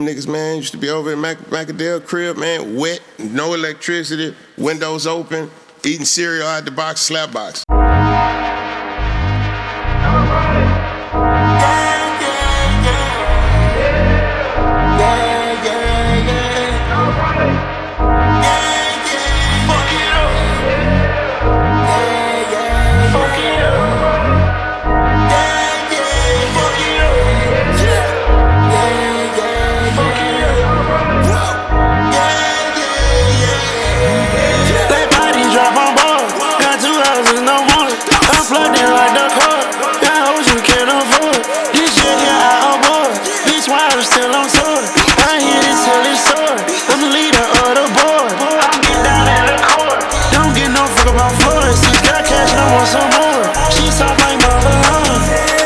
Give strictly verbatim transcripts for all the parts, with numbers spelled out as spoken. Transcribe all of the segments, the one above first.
Niggas, man, used to be over at Mac- Macadale crib, man, wet, no electricity, windows open, eating cereal out the box, slap box. Still on tour. I hit it till it's sore. I'm the leader of the board. I'm getting down in the court. Don't get no fuck about Florida. She got cash and I want some more. She soft like mother love.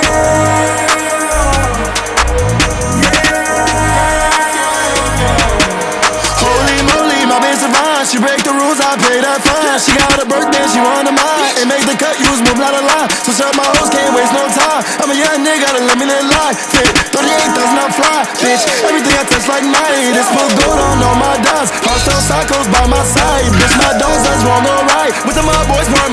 Holy moly, my bitch divine. She break the rules, I pay that fine. She got a birthday, she want a mine. And make the cut, use move, not a lie. So shut my hoes, can't waste no time. I'm a young nigga, gotta let me live life. Fit thirty-eight thousand, I'm fly, bitch. Everything I touch like mine. This full gold on all my dimes. Hostile psychos by my side. Bitch, my dogs, that's wrong or right. With the mob boys,